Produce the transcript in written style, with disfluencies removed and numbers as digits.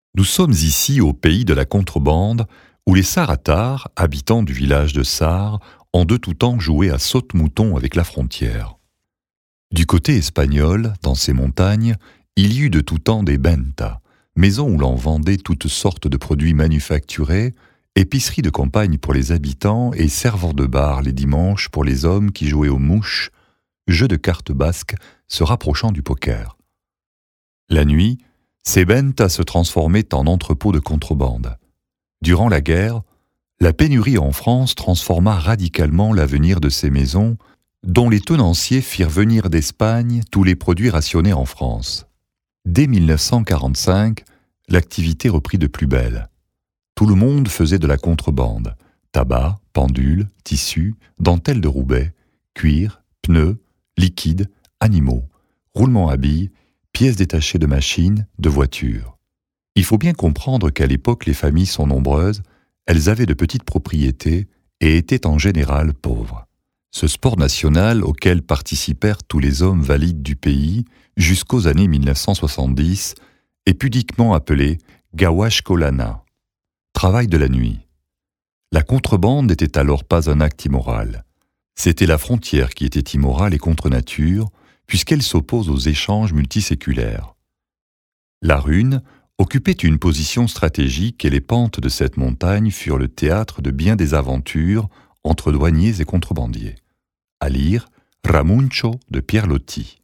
Nous sommes ici au pays de la contrebande, où les Sarratars, habitants du village de Sarre, ont de tout temps joué à saute-mouton avec la frontière. Du côté espagnol, dans ces montagnes, il y eut de tout temps des bentas, maisons où l'on vendait toutes sortes de produits manufacturés, épiceries de campagne pour les habitants et servants de bar les dimanches pour les hommes qui jouaient aux mouches, jeu de cartes basques se rapprochant du poker. La nuit, ces bentas se transformaient en entrepôts de contrebande. Durant la guerre, la pénurie en France transforma radicalement l'avenir de ces maisons, dont les tenanciers firent venir d'Espagne tous les produits rationnés en France. Dès 1945, l'activité reprit de plus belle. Tout le monde faisait de la contrebande: tabac, pendules, tissus, dentelles de Roubaix, cuir, pneus, liquides, animaux, roulements à billes, pièces détachées de machines, de voitures. Il faut bien comprendre qu'à l'époque les familles sont nombreuses, elles avaient de petites propriétés et étaient en général pauvres. Ce sport national auquel participèrent tous les hommes valides du pays jusqu'aux années 1970 est pudiquement appelé Gawash Kolana, travail de la nuit. La contrebande n'était alors pas un acte immoral. C'était la frontière qui était immorale et contre nature, puisqu'elle s'oppose aux échanges multiséculaires. La Rune occupait une position stratégique et les pentes de cette montagne furent le théâtre de bien des aventures entre douaniers et contrebandiers. À lire Ramuncio de Pierre Loti.